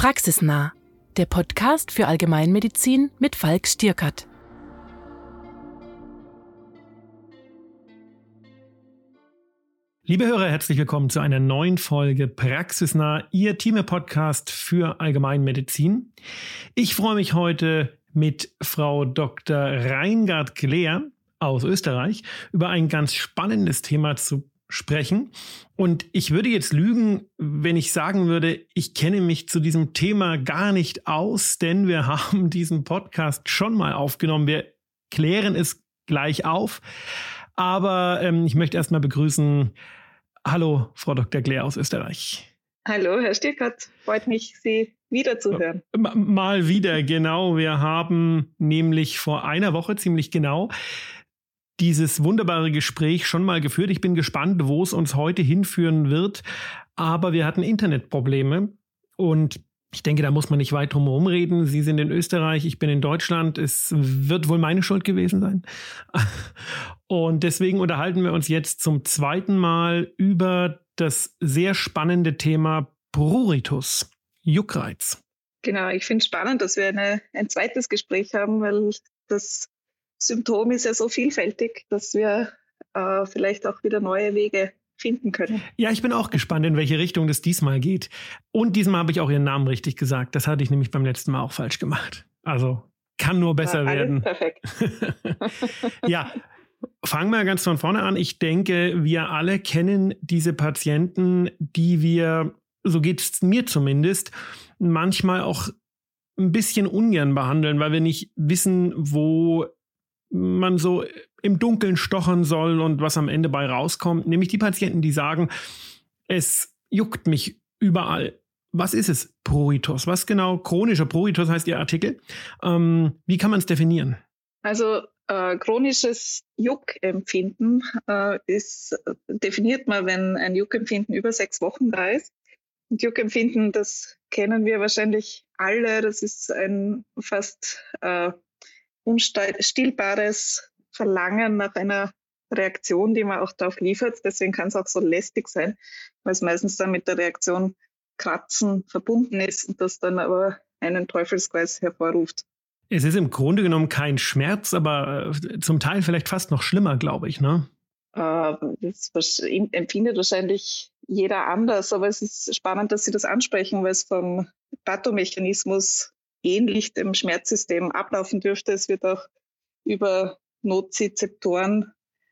Praxisnah, der Podcast für Allgemeinmedizin mit Falk Stierkart. Liebe Hörer, herzlich willkommen zu einer neuen Folge Praxisnah, Ihr Team-Podcast für Allgemeinmedizin. Ich freue mich heute mit Frau Dr. Reingart-Glehr aus Österreich über ein ganz spannendes Thema zu sprechen. Und ich würde jetzt lügen, wenn ich sagen würde, ich kenne mich zu diesem Thema gar nicht aus, denn wir haben diesen Podcast schon mal aufgenommen. Wir klären es gleich auf. Aber ich möchte erst mal begrüßen, hallo Frau Dr. Glehr aus Österreich. Hallo Herr Stierkart, freut mich, Sie wiederzuhören. Mal wieder, genau. Wir haben nämlich vor einer Woche ziemlich genau dieses wunderbare Gespräch schon mal geführt. Ich bin gespannt, wo es uns heute hinführen wird. Aber wir hatten Internetprobleme und ich denke, da muss man nicht weit drum herum reden. Sie sind in Österreich, ich bin in Deutschland. Es wird wohl meine Schuld gewesen sein. Und deswegen unterhalten wir uns jetzt zum zweiten Mal über das sehr spannende Thema Pruritus, Juckreiz. Genau, ich finde es spannend, dass wir ein zweites Gespräch haben, weil das Symptom ist ja so vielfältig, dass wir vielleicht auch wieder neue Wege finden können. Ja, ich bin auch gespannt, in welche Richtung das diesmal geht. Und diesmal habe ich auch Ihren Namen richtig gesagt. Das hatte ich nämlich beim letzten Mal auch falsch gemacht. Also kann nur besser werden. Perfekt. Ja, fangen wir ganz von vorne an. Ich denke, wir alle kennen diese Patienten, die wir, so geht es mir zumindest, manchmal auch ein bisschen ungern behandeln, weil wir nicht wissen, wo man so im Dunkeln stochern soll und was am Ende bei rauskommt. Nämlich die Patienten, die sagen, es juckt mich überall. Was ist es? Pruritus. Was genau? Chronischer Pruritus heißt Ihr Artikel. Wie kann man es definieren? Also chronisches Juckempfinden definiert man, wenn ein Juckempfinden über 6 Wochen da ist. Und Juckempfinden, das kennen wir wahrscheinlich alle. Das ist ein fast unstillbares Verlangen nach einer Reaktion, die man auch darauf liefert. Deswegen kann es auch so lästig sein, weil es meistens dann mit der Reaktion Kratzen verbunden ist und das dann aber einen Teufelskreis hervorruft. Es ist im Grunde genommen kein Schmerz, aber zum Teil vielleicht fast noch schlimmer, glaube ich, ne? Das empfindet wahrscheinlich jeder anders, aber es ist spannend, dass Sie das ansprechen, weil es vom Pathomechanismus ähnlich dem Schmerzsystem ablaufen dürfte. Es wird auch über Nozizeptoren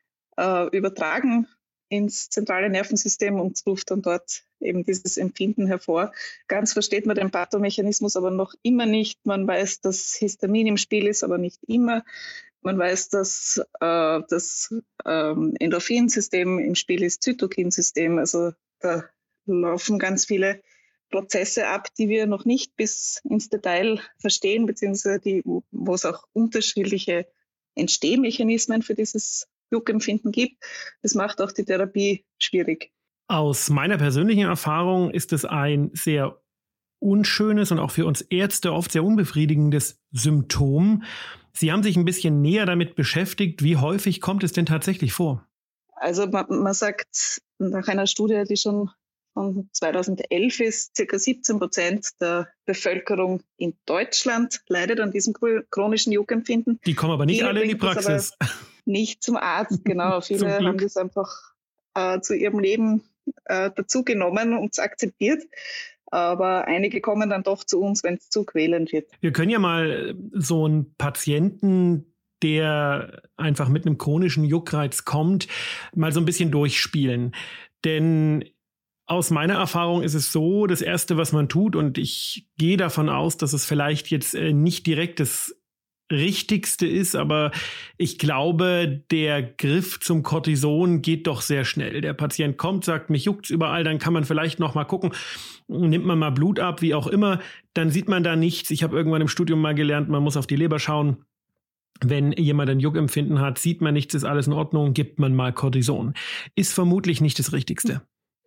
übertragen ins zentrale Nervensystem und ruft dann dort eben dieses Empfinden hervor. Ganz versteht man den Pathomechanismus aber noch immer nicht. Man weiß, dass Histamin im Spiel ist, aber nicht immer. Man weiß, dass das Endorphinsystem im Spiel ist, Zytokinsystem. Also da laufen ganz viele Prozesse ab, die wir noch nicht bis ins Detail verstehen, beziehungsweise wo es auch unterschiedliche Entstehmechanismen für dieses Juckempfinden gibt. Das macht auch die Therapie schwierig. Aus meiner persönlichen Erfahrung ist es ein sehr unschönes und auch für uns Ärzte oft sehr unbefriedigendes Symptom. Sie haben sich ein bisschen näher damit beschäftigt. Wie häufig kommt es denn tatsächlich vor? Also man sagt nach einer Studie, die schon von 2011 ist, ca. 17% der Bevölkerung in Deutschland leidet an diesem chronischen Juckempfinden. Die kommen aber nicht alle in die Praxis. Nicht zum Arzt, genau. Viele haben das einfach zu ihrem Leben dazugenommen und akzeptiert. Aber einige kommen dann doch zu uns, wenn es zu quälend wird. Wir können ja mal so einen Patienten, der einfach mit einem chronischen Juckreiz kommt, mal so ein bisschen durchspielen. Denn aus meiner Erfahrung ist es so, das Erste, was man tut, und ich gehe davon aus, dass es vielleicht jetzt nicht direkt das Richtigste ist, aber ich glaube, der Griff zum Cortison geht doch sehr schnell. Der Patient kommt, sagt, mich juckt's überall, dann kann man vielleicht noch mal gucken, nimmt man mal Blut ab, wie auch immer, dann sieht man da nichts. Ich habe irgendwann im Studium mal gelernt, man muss auf die Leber schauen. Wenn jemand ein Juckempfinden hat, sieht man nichts, ist alles in Ordnung, gibt man mal Cortison. Ist vermutlich nicht das Richtigste.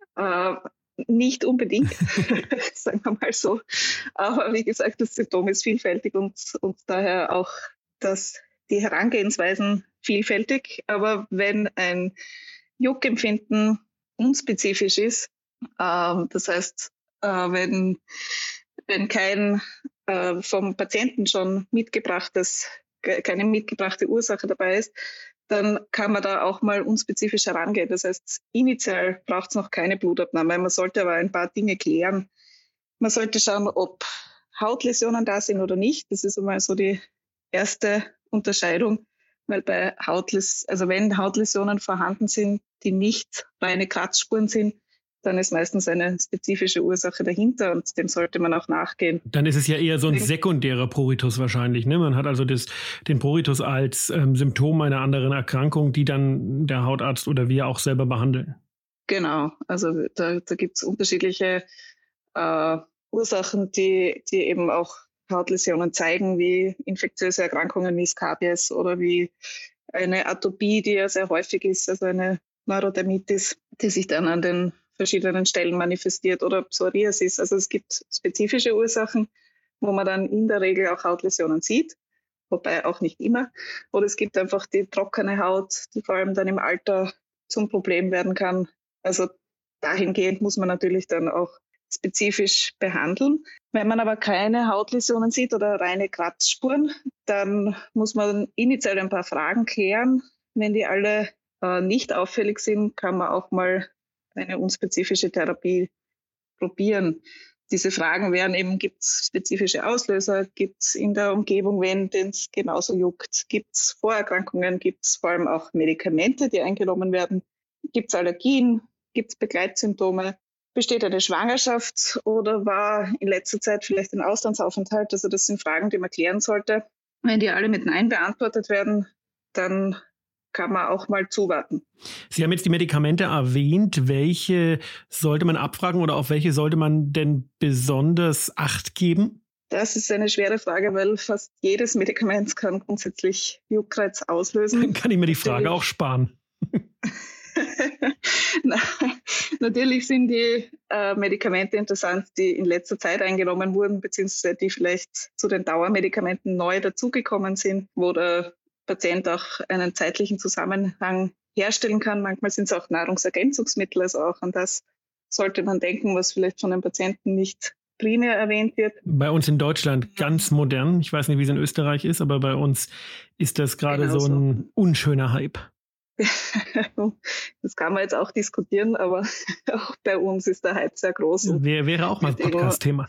Nicht unbedingt, sagen wir mal so. Aber wie gesagt, das Symptom ist vielfältig und daher auch die Herangehensweisen vielfältig. Aber wenn ein Juckempfinden unspezifisch ist, das heißt, wenn wenn kein vom Patienten schon keine mitgebrachte Ursache dabei ist, dann kann man da auch mal unspezifisch herangehen. Das heißt, initial braucht es noch keine Blutabnahme. Man sollte aber ein paar Dinge klären. Man sollte schauen, ob Hautläsionen da sind oder nicht. Das ist einmal so die erste Unterscheidung, weil wenn Hautläsionen vorhanden sind, die nicht reine Kratzspuren sind, dann ist meistens eine spezifische Ursache dahinter und dem sollte man auch nachgehen. Dann ist es ja eher so ein sekundärer Pruritus wahrscheinlich, ne? Man hat also den Pruritus als Symptom einer anderen Erkrankung, die dann der Hautarzt oder wir auch selber behandeln. Genau, also da gibt es unterschiedliche Ursachen, die eben auch Hautläsionen zeigen, wie infektiöse Erkrankungen wie Skabies oder wie eine Atopie, die ja sehr häufig ist, also eine Neurodermitis, die sich dann an den verschiedenen Stellen manifestiert oder Psoriasis. Also es gibt spezifische Ursachen, wo man dann in der Regel auch Hautläsionen sieht, wobei auch nicht immer. Oder es gibt einfach die trockene Haut, die vor allem dann im Alter zum Problem werden kann. Also dahingehend muss man natürlich dann auch spezifisch behandeln. Wenn man aber keine Hautläsionen sieht oder reine Kratzspuren, dann muss man initial ein paar Fragen klären. Wenn die alle nicht auffällig sind, kann man auch mal eine unspezifische Therapie probieren. Diese Fragen wären eben, gibt es spezifische Auslöser, gibt es in der Umgebung wen, den es genauso juckt, gibt es Vorerkrankungen, gibt es vor allem auch Medikamente, die eingenommen werden, gibt es Allergien, gibt es Begleitsymptome, besteht eine Schwangerschaft oder war in letzter Zeit vielleicht ein Auslandsaufenthalt. Also das sind Fragen, die man klären sollte. Wenn die alle mit Nein beantwortet werden, dann kann man auch mal zuwarten. Sie haben jetzt die Medikamente erwähnt. Welche sollte man abfragen oder auf welche sollte man denn besonders Acht geben? Das ist eine schwere Frage, weil fast jedes Medikament kann grundsätzlich Juckreiz auslösen. Dann kann ich mir die Frage auch sparen. Natürlich sind die Medikamente interessant, die in letzter Zeit eingenommen wurden, beziehungsweise die vielleicht zu den Dauermedikamenten neu dazugekommen sind, wo der Patient auch einen zeitlichen Zusammenhang herstellen kann. Manchmal sind es auch Nahrungsergänzungsmittel, also auch an das sollte man denken, was vielleicht von den Patienten nicht primär erwähnt wird. Bei uns in Deutschland ganz modern. Ich weiß nicht, wie es in Österreich ist, aber bei uns ist das gerade so ein unschöner Hype. Das kann man jetzt auch diskutieren, aber auch bei uns ist der Hype sehr groß. Wäre auch mal ein Podcast-Thema.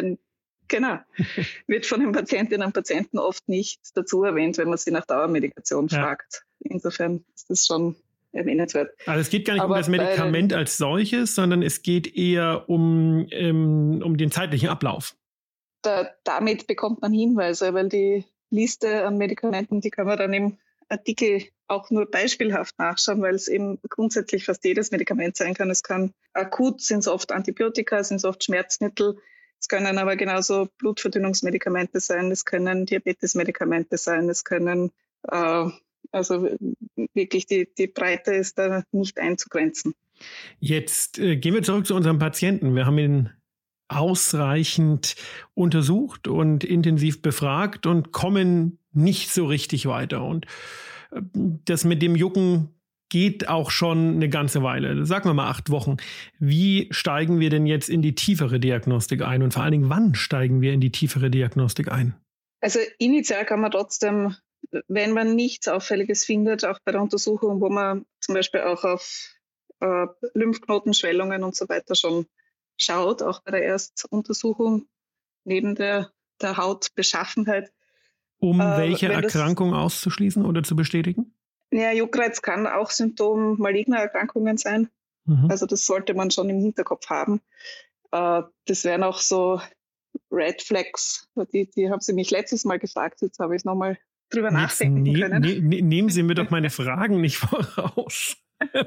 Wird von den Patientinnen und Patienten oft nicht dazu erwähnt, wenn man sie nach Dauermedikation fragt. Insofern ist das schon erwähnenswert. Also es geht gar nicht um das Medikament als solches, sondern es geht eher um den zeitlichen Ablauf. Damit bekommt man Hinweise, weil die Liste an Medikamenten, die kann man dann im Artikel auch nur beispielhaft nachschauen, weil es eben grundsätzlich fast jedes Medikament sein kann. Es kann akut, sind es oft Antibiotika, sind es oft Schmerzmittel. Es können aber genauso Blutverdünnungsmedikamente sein, es können Diabetesmedikamente sein, es können, also wirklich die Breite ist da nicht einzugrenzen. Jetzt gehen wir zurück zu unserem Patienten. Wir haben ihn ausreichend untersucht und intensiv befragt und kommen nicht so richtig weiter. Und das mit dem Jucken geht auch schon eine ganze Weile, sagen wir mal 8 Wochen. Wie steigen wir denn jetzt in die tiefere Diagnostik ein und vor allen Dingen, wann steigen wir in die tiefere Diagnostik ein? Also initial kann man trotzdem, wenn man nichts Auffälliges findet, auch bei der Untersuchung, wo man zum Beispiel auch auf Lymphknotenschwellungen und so weiter schon schaut, auch bei der Erstuntersuchung neben der Hautbeschaffenheit. Um welche Erkrankung auszuschließen oder zu bestätigen? Ja, Juckreiz kann auch Symptom maligner Erkrankungen sein. Mhm. Also das sollte man schon im Hinterkopf haben. Das wären auch so Red Flags. Die haben Sie mich letztes Mal gefragt. Jetzt habe ich nochmal drüber nachdenken können. Nehmen Sie mir doch meine Fragen nicht voraus.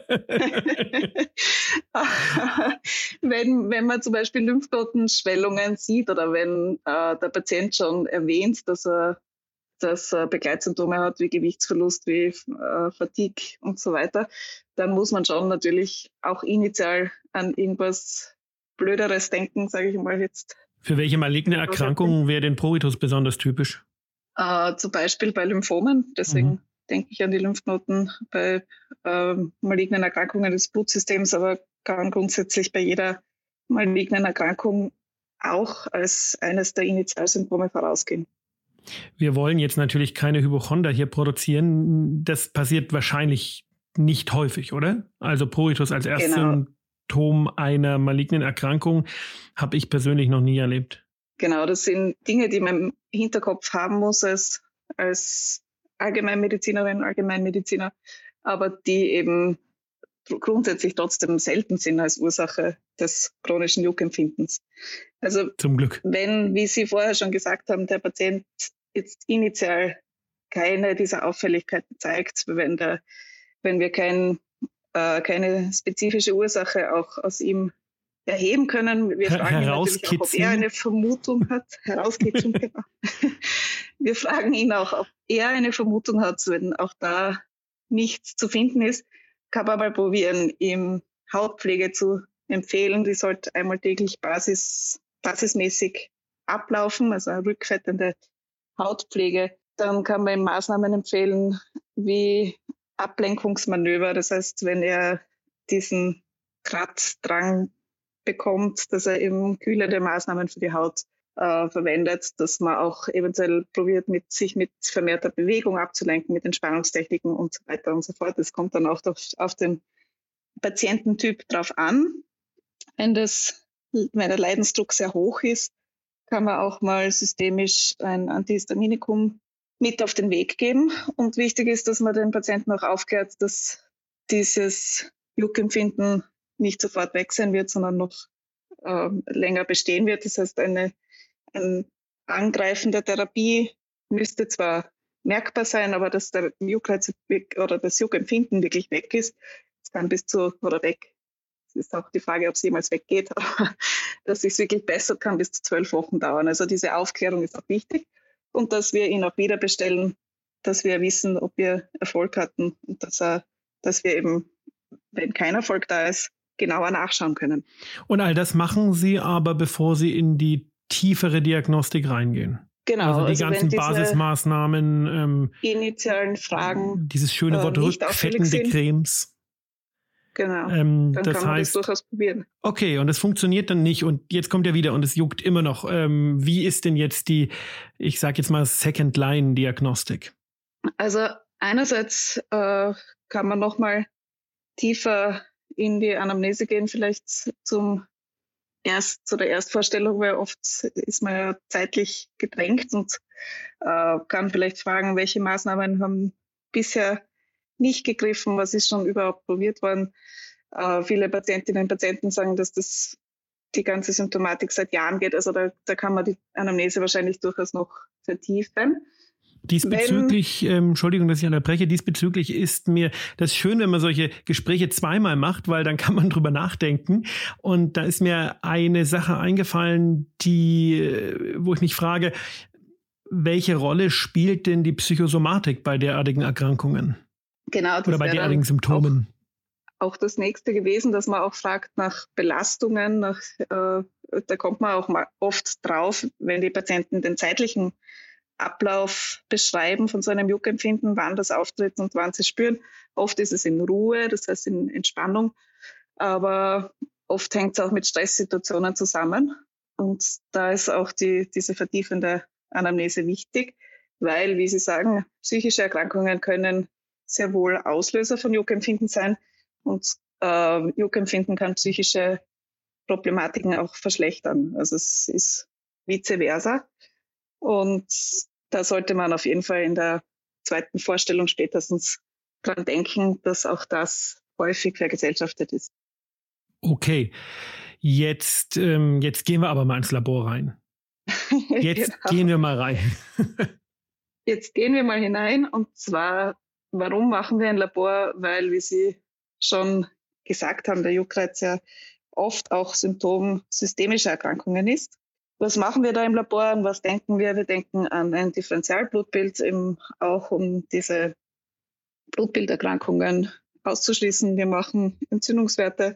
Wenn man zum Beispiel Lymphknotenschwellungen sieht oder wenn der Patient schon erwähnt, dass er Begleitsymptome hat, wie Gewichtsverlust, wie Fatigue und so weiter, dann muss man schon natürlich auch initial an irgendwas Blöderes denken, sage ich mal jetzt. Für welche maligne Erkrankungen wäre denn Pruritus besonders typisch? Zum Beispiel bei Lymphomen, deswegen denke ich an die Lymphknoten, bei malignen Erkrankungen des Blutsystems, aber kann grundsätzlich bei jeder malignen Erkrankung auch als eines der Initialsymptome vorausgehen. Wir wollen jetzt natürlich keine Hypochonder hier produzieren. Das passiert wahrscheinlich nicht häufig, oder? Also Pruritus als erstes Symptom einer malignen Erkrankung habe ich persönlich noch nie erlebt. Genau, das sind Dinge, die man im Hinterkopf haben muss als Allgemeinmedizinerin, Allgemeinmediziner, aber die eben grundsätzlich trotzdem selten sind als Ursache des chronischen Juckempfindens. Also zum Glück. Wenn, wie Sie vorher schon gesagt haben, der Patient jetzt initial keine dieser Auffälligkeiten zeigt, wenn wir keine spezifische Ursache auch aus ihm erheben können. Wir fragen ihn natürlich auch, ob er eine Vermutung hat. Herauskitzeln, genau. Wir fragen ihn auch, ob er eine Vermutung hat, wenn auch da nichts zu finden ist. Kann man mal probieren, ihm Hautpflege zu empfehlen. Die sollte einmal täglich basismäßig ablaufen, also eine rückfettende Hautpflege. Dann kann man ihm Maßnahmen empfehlen, wie Ablenkungsmanöver. Das heißt, wenn er diesen Kratzdrang bekommt, dass er eben kühlende Maßnahmen für die Haut verwendet, dass man auch eventuell probiert, sich mit vermehrter Bewegung abzulenken, mit Entspannungstechniken und so weiter und so fort. Das kommt dann auch auf den Patiententyp drauf an. Wenn der Leidensdruck sehr hoch ist, kann man auch mal systemisch ein Antihistaminikum mit auf den Weg geben. Und wichtig ist, dass man den Patienten auch aufklärt, dass dieses Juckempfinden nicht sofort weg sein wird, sondern noch länger bestehen wird. Das heißt, ein Angreifen der Therapie müsste zwar merkbar sein, aber dass der Juckreiz oder das Juckempfinden wirklich weg ist, das kann weg. Es ist auch die Frage, ob es jemals weggeht, aber dass es sich wirklich bessert, kann bis zu 12 Wochen dauern. Also diese Aufklärung ist auch wichtig und dass wir ihn auch wieder bestellen, dass wir wissen, ob wir Erfolg hatten und dass wir eben, wenn kein Erfolg da ist, genauer nachschauen können. Und all das machen Sie aber, bevor Sie in die tiefere Diagnostik reingehen? Genau. Also die ganzen Basismaßnahmen, initialen Fragen, dieses schöne Wort rückfettende Cremes. Genau, dann das kann man das durchaus probieren. Okay, und es funktioniert dann nicht und jetzt kommt er wieder und es juckt immer noch. Wie ist denn jetzt die, ich sage jetzt mal Second-Line-Diagnostik? Also einerseits kann man nochmal tiefer in die Anamnese gehen, vielleicht zu der Erstvorstellung, weil oft ist man ja zeitlich gedrängt und kann vielleicht fragen, welche Maßnahmen haben bisher nicht gegriffen, was ist schon überhaupt probiert worden. Viele Patientinnen und Patienten sagen, dass die ganze Symptomatik seit Jahren geht. Also da kann man die Anamnese wahrscheinlich durchaus noch vertiefen. Diesbezüglich, Entschuldigung, dass ich unterbreche, diesbezüglich ist mir das schön, wenn man solche Gespräche zweimal macht, weil dann kann man drüber nachdenken. Und da ist mir eine Sache eingefallen, wo ich mich frage, welche Rolle spielt denn die Psychosomatik bei derartigen Erkrankungen? Genau. Oder bei derartigen Symptomen? Auch das nächste gewesen, dass man auch fragt nach Belastungen. Da kommt man auch mal oft drauf, wenn die Patienten den zeitlichen Ablauf beschreiben von so einem Juckempfinden, wann das auftritt und wann sie spüren. Oft ist es in Ruhe, das heißt in Entspannung, aber oft hängt es auch mit Stresssituationen zusammen. Und da ist auch diese vertiefende Anamnese wichtig, weil, wie Sie sagen, psychische Erkrankungen können sehr wohl Auslöser von Juckempfinden sein und Juckempfinden kann psychische Problematiken auch verschlechtern. Also es ist vice versa. Und da sollte man auf jeden Fall in der zweiten Vorstellung spätestens dran denken, dass auch das häufig vergesellschaftet ist. Okay, jetzt gehen wir aber mal ins Labor rein. Jetzt gehen wir mal rein. Jetzt gehen wir mal hinein und zwar, warum machen wir ein Labor? Weil, wie Sie schon gesagt haben, der Juckreiz ja oft auch Symptom systemischer Erkrankungen ist. Was machen wir da im Labor und was denken wir? Wir denken an ein Differentialblutbild, eben auch um diese Blutbilderkrankungen auszuschließen. Wir machen Entzündungswerte.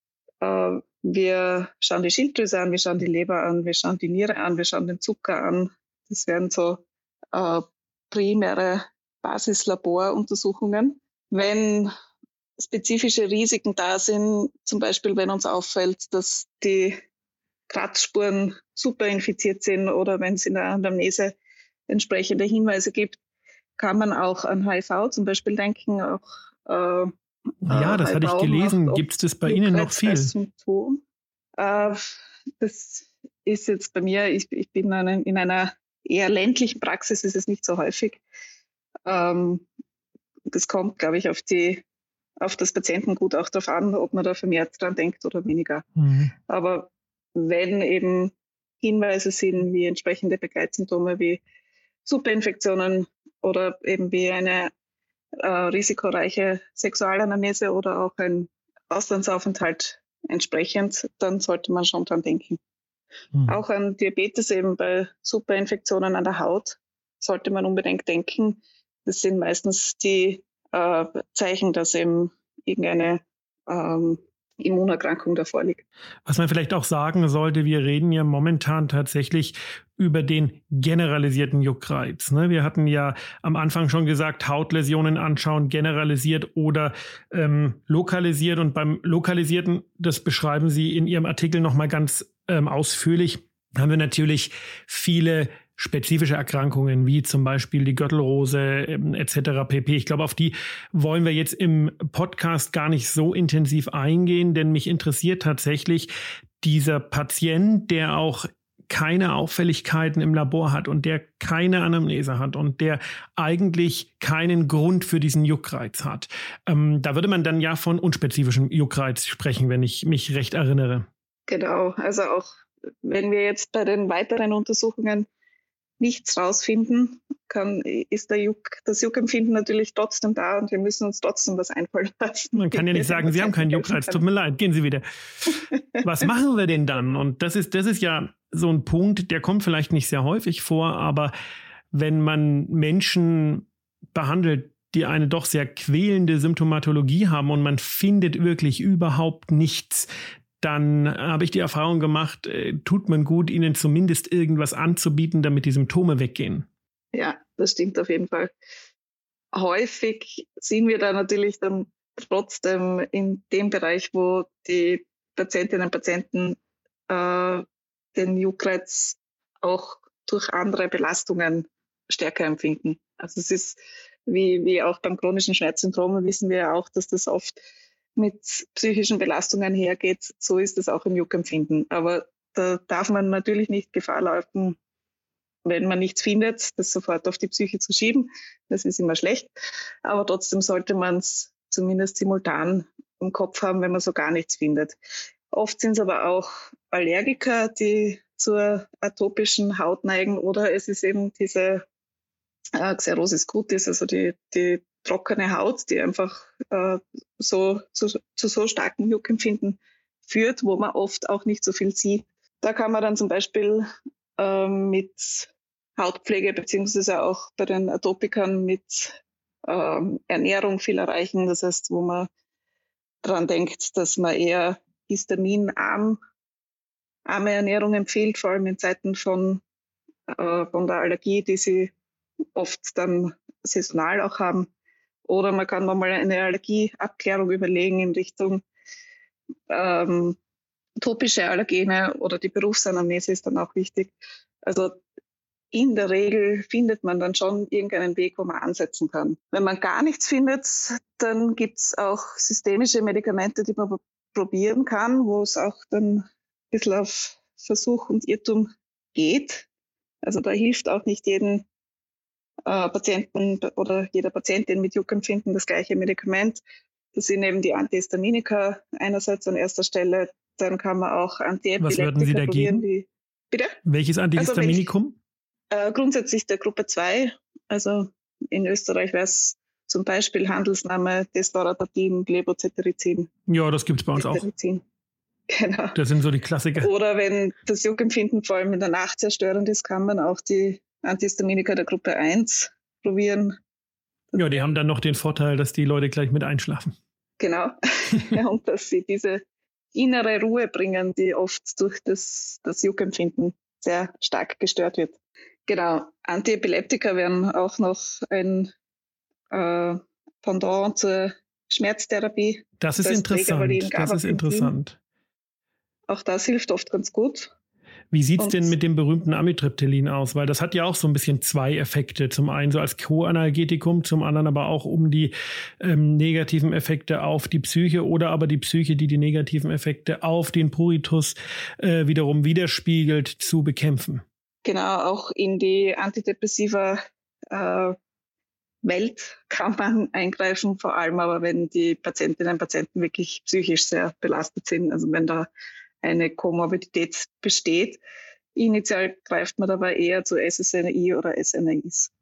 Wir schauen die Schilddrüse an, wir schauen die Leber an, wir schauen die Niere an, wir schauen den Zucker an. Das wären so primäre Basislaboruntersuchungen. Wenn spezifische Risiken da sind, zum Beispiel wenn uns auffällt, dass die Kratzspuren super infiziert sind oder wenn es in der Anamnese entsprechende Hinweise gibt, kann man auch an HIV zum Beispiel denken. Auch, ja, das hatte ich gelesen. Gibt es das bei Ihnen noch viel? Als Symptom. Das ist jetzt bei mir, ich bin in einer eher ländlichen Praxis, ist es nicht so häufig. Das kommt, glaube ich, auf das Patientengut auch darauf an, ob man da vermehrt dran denkt oder weniger. Mhm. Aber wenn eben Hinweise sind, wie entsprechende Begleitsymptome wie Superinfektionen oder eben wie eine risikoreiche Sexualanamnese oder auch ein Auslandsaufenthalt entsprechend, dann sollte man schon dran denken. Mhm. Auch an Diabetes eben bei Superinfektionen an der Haut sollte man unbedingt denken. Das sind meistens die Zeichen, dass eben irgendeine Immunerkrankung davor liegt. Was man vielleicht auch sagen sollte, wir reden ja momentan tatsächlich über den generalisierten Juckreiz. Ne? Wir hatten ja am Anfang schon gesagt, Hautläsionen anschauen, generalisiert oder lokalisiert. Und beim Lokalisierten, das beschreiben Sie in Ihrem Artikel nochmal ganz ausführlich, haben wir natürlich viele spezifische Erkrankungen, wie zum Beispiel die Gürtelrose etc. pp. Ich glaube, auf die wollen wir jetzt im Podcast gar nicht so intensiv eingehen, denn mich interessiert tatsächlich dieser Patient, der auch keine Auffälligkeiten im Labor hat und der keine Anamnese hat und der eigentlich keinen Grund für diesen Juckreiz hat. Da würde man dann ja von unspezifischem Juckreiz sprechen, wenn ich mich recht erinnere. Genau, also auch wenn wir jetzt bei den weiteren Untersuchungen nichts rausfinden, ist das Juckempfinden natürlich trotzdem da und wir müssen uns trotzdem was einfallen lassen. Man kann ja nicht sagen, Sie haben keinen Juckreiz, tut mir leid, gehen Sie wieder. Was machen wir denn dann? Und das ist ja so ein Punkt, der kommt vielleicht nicht sehr häufig vor, aber wenn man Menschen behandelt, die eine doch sehr quälende Symptomatologie haben und man findet wirklich überhaupt nichts, dann habe ich die Erfahrung gemacht, tut man gut, ihnen zumindest irgendwas anzubieten, damit die Symptome weggehen. Ja, das stimmt auf jeden Fall. Häufig sind wir da natürlich dann trotzdem in dem Bereich, wo die Patientinnen und Patienten den Juckreiz auch durch andere Belastungen stärker empfinden. Also es ist wie auch beim chronischen Schmerzsyndrom, wissen wir ja auch, dass das oft mit psychischen Belastungen hergeht, so ist es auch im Juckempfinden. Aber da darf man natürlich nicht Gefahr laufen, wenn man nichts findet, das sofort auf die Psyche zu schieben. Das ist immer schlecht. Aber trotzdem sollte man es zumindest simultan im Kopf haben, wenn man so gar nichts findet. Oft sind es aber auch Allergiker, die zur atopischen Haut neigen, oder es ist eben diese Xerosis cutis, also die trockene Haut, die einfach zu so starkem Juckempfinden führt, wo man oft auch nicht so viel sieht. Da kann man dann zum Beispiel mit Hautpflege beziehungsweise auch bei den Atopikern mit Ernährung viel erreichen. Das heißt, wo man daran denkt, dass man eher histaminarme Ernährung empfiehlt, vor allem in Zeiten von der Allergie, die sie oft dann saisonal auch haben. Oder man kann nochmal eine Allergieabklärung überlegen in Richtung topische Allergene oder die Berufsanamnese ist dann auch wichtig. Also in der Regel findet man dann schon irgendeinen Weg, wo man ansetzen kann. Wenn man gar nichts findet, dann gibt es auch systemische Medikamente, die man probieren kann, wo es auch dann ein bisschen auf Versuch und Irrtum geht. Also da hilft auch nicht jedem Patienten oder jeder Patientin mit Juckempfinden das gleiche Medikament. Das sind eben die Antihistaminika einerseits an erster Stelle. Dann kann man auch Antiepileptika Was würden Sie da probieren. geben? Bitte? Welches Antihistaminikum? Grundsätzlich der Gruppe 2. Also in Österreich wäre es zum Beispiel Handelsname Desloratadin, Levoceterizin. Ja, das gibt es bei uns auch. Genau. Das sind so die Klassiker. Oder wenn das Juckempfinden vor allem in der Nacht sehr störend ist, kann man auch die Antihistaminika der Gruppe 1 probieren. Ja, die haben dann noch den Vorteil, dass die Leute gleich mit einschlafen. Genau. Und dass sie diese innere Ruhe bringen, die oft durch das Juckempfinden sehr stark gestört wird. Genau. Antiepileptika wären auch noch ein Pendant zur Schmerztherapie. Das ist interessant. Das ist interessant. Auch das hilft oft ganz gut. Wie sieht es denn mit dem berühmten Amitriptylin aus? Weil das hat ja auch so ein bisschen zwei Effekte. Zum einen so als Co-Analgetikum, zum anderen aber auch um die negativen Effekte auf die Psyche oder aber die Psyche, die negativen Effekte auf den Pruritus wiederum widerspiegelt, zu bekämpfen. Genau, auch in die antidepressiva Welt kann man eingreifen, vor allem aber, wenn die Patientinnen und Patienten wirklich psychisch sehr belastet sind, also wenn da eine Komorbidität besteht. Initial greift man dabei eher zu SSRI oder SNRIs.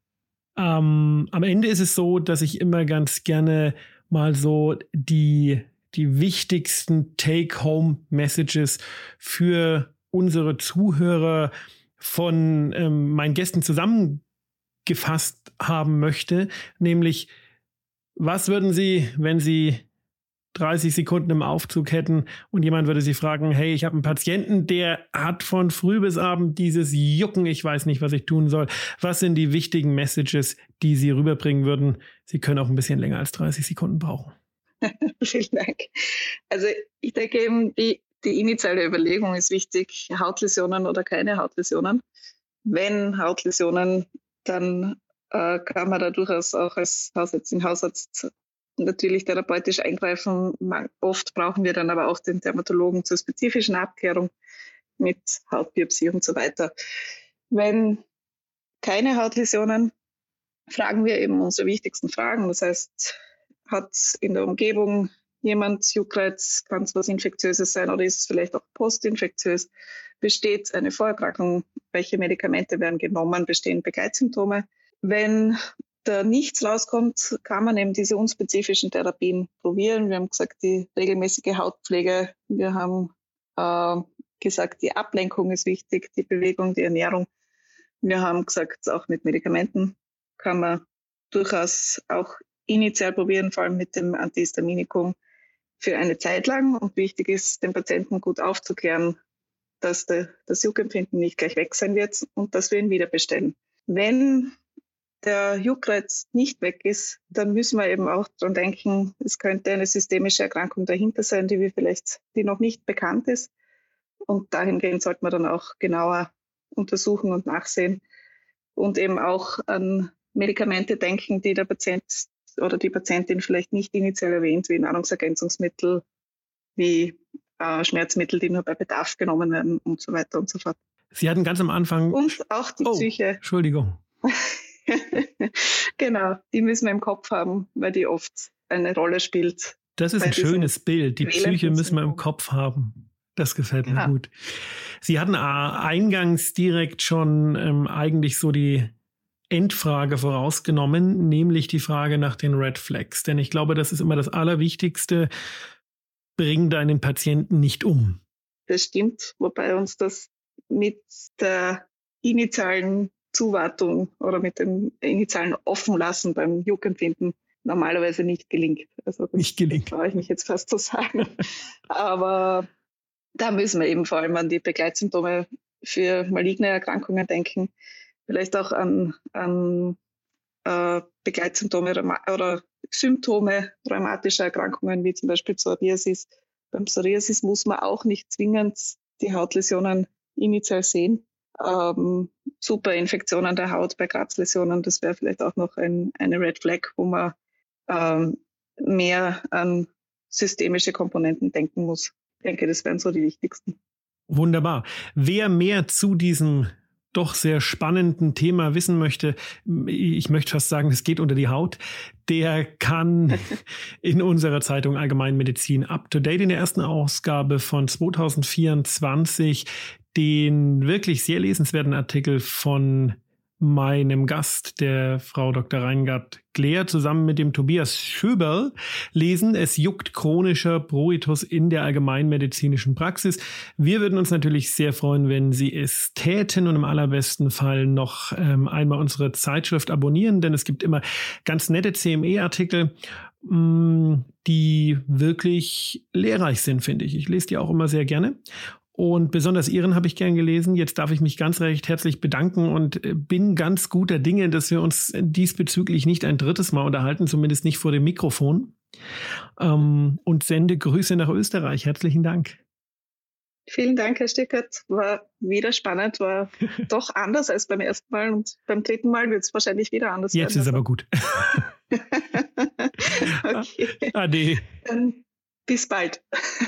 Am Ende ist es so, dass ich immer ganz gerne mal so die wichtigsten Take-Home-Messages für unsere Zuhörer von meinen Gästen zusammengefasst haben möchte. Nämlich, was würden Sie, wenn Sie 30 Sekunden im Aufzug hätten und jemand würde Sie fragen, hey, ich habe einen Patienten, der hat von früh bis abend dieses Jucken, ich weiß nicht, was ich tun soll. Was sind die wichtigen Messages, die Sie rüberbringen würden? Sie können auch ein bisschen länger als 30 Sekunden brauchen. Vielen Dank. Also ich denke eben, die initiale Überlegung ist wichtig, Hautläsionen oder keine Hautläsionen. Wenn Hautläsionen, dann kann man da durchaus auch als Hausarzt natürlich therapeutisch eingreifen. Oft brauchen wir dann aber auch den Dermatologen zur spezifischen Abklärung mit Hautbiopsie und so weiter. Wenn keine Hautläsionen, fragen wir eben unsere wichtigsten Fragen. Das heißt, hat in der Umgebung jemand Juckreiz, kann es was Infektiöses sein oder ist es vielleicht auch postinfektiös? Besteht eine Vorerkrankung? Welche Medikamente werden genommen? Bestehen Begleitsymptome? Wenn da nichts rauskommt, kann man eben diese unspezifischen Therapien probieren. Wir haben gesagt, die regelmäßige Hautpflege. Wir haben gesagt, die Ablenkung ist wichtig, die Bewegung, die Ernährung. Wir haben gesagt, auch mit Medikamenten kann man durchaus auch initial probieren, vor allem mit dem Antihistaminikum für eine Zeit lang. Und wichtig ist, den Patienten gut aufzuklären, dass das Juckempfinden nicht gleich weg sein wird und dass wir ihn wieder bestellen. Wenn der Juckreiz nicht weg ist, dann müssen wir eben auch dran denken, es könnte eine systemische Erkrankung dahinter sein, die noch nicht bekannt ist. Und dahingehend sollte man dann auch genauer untersuchen und nachsehen und eben auch an Medikamente denken, die der Patient oder die Patientin vielleicht nicht initial erwähnt, wie Nahrungsergänzungsmittel, wie Schmerzmittel, die nur bei Bedarf genommen werden und so weiter und so fort. Sie hatten ganz am Anfang... Und auch die Psyche. Entschuldigung. Genau, die müssen wir im Kopf haben, weil die oft eine Rolle spielt. Das ist ein schönes Bild. Die Psyche müssen wir im Kopf haben. Das gefällt mir gut. Sie hatten eingangs direkt schon eigentlich so die Endfrage vorausgenommen, nämlich die Frage nach den Red Flags. Denn ich glaube, das ist immer das Allerwichtigste. Bring deinen Patienten nicht um. Das stimmt, wobei uns das mit der initialen Zuwartung oder mit dem initialen Offenlassen beim Juckempfinden normalerweise nicht gelingt. Also das nicht gelingt. Traue ich mich jetzt fast zu sagen. Aber da müssen wir eben vor allem an die Begleitsymptome für maligne Erkrankungen denken. Vielleicht auch an Begleitsymptome oder Symptome rheumatischer Erkrankungen, wie zum Beispiel Psoriasis. Beim Psoriasis muss man auch nicht zwingend die Hautläsionen initial sehen. Superinfektionen der Haut bei Kratzläsionen, das wäre vielleicht auch noch eine Red Flag, wo man mehr an systemische Komponenten denken muss. Ich denke, das wären so die wichtigsten. Wunderbar. Wer mehr zu diesem doch sehr spannenden Thema wissen möchte, ich möchte fast sagen, es geht unter die Haut, der kann in unserer Zeitung Allgemeinmedizin Up to Date in der ersten Ausgabe von 2024 den wirklich sehr lesenswerten Artikel von meinem Gast, der Frau Dr. Reingart-Glehr, zusammen mit dem Tobias Schöberl lesen. Es juckt chronischer Pruritus in der allgemeinmedizinischen Praxis. Wir würden uns natürlich sehr freuen, wenn Sie es täten und im allerbesten Fall noch einmal unsere Zeitschrift abonnieren, denn es gibt immer ganz nette CME-Artikel, die wirklich lehrreich sind, finde ich. Ich lese die auch immer sehr gerne. Und besonders Ihren habe ich gern gelesen. Jetzt darf ich mich ganz recht herzlich bedanken und bin ganz guter Dinge, dass wir uns diesbezüglich nicht ein drittes Mal unterhalten, zumindest nicht vor dem Mikrofon. Und sende Grüße nach Österreich. Herzlichen Dank. Vielen Dank, Herr Stierkart. War wieder spannend, war doch anders als beim ersten Mal und beim dritten Mal wird es wahrscheinlich wieder anders werden. Jetzt ist aber gut. Okay. Ade. Dann bis bald.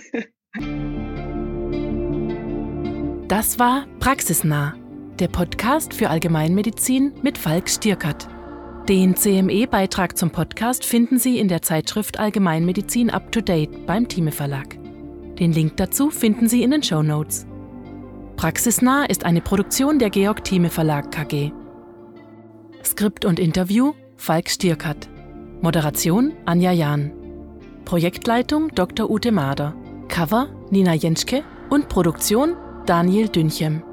Das war Praxisnah, der Podcast für Allgemeinmedizin mit Falk Stierkart. Den CME-Beitrag zum Podcast finden Sie in der Zeitschrift Allgemeinmedizin Up to Date beim Thieme Verlag. Den Link dazu finden Sie in den Shownotes. Praxisnah ist eine Produktion der Georg Thieme Verlag KG. Skript und Interview Falk Stierkart. Moderation Anja Jahn. Projektleitung Dr. Ute Mader. Cover Nina Jenschke und Produktion Daniel Dünchem.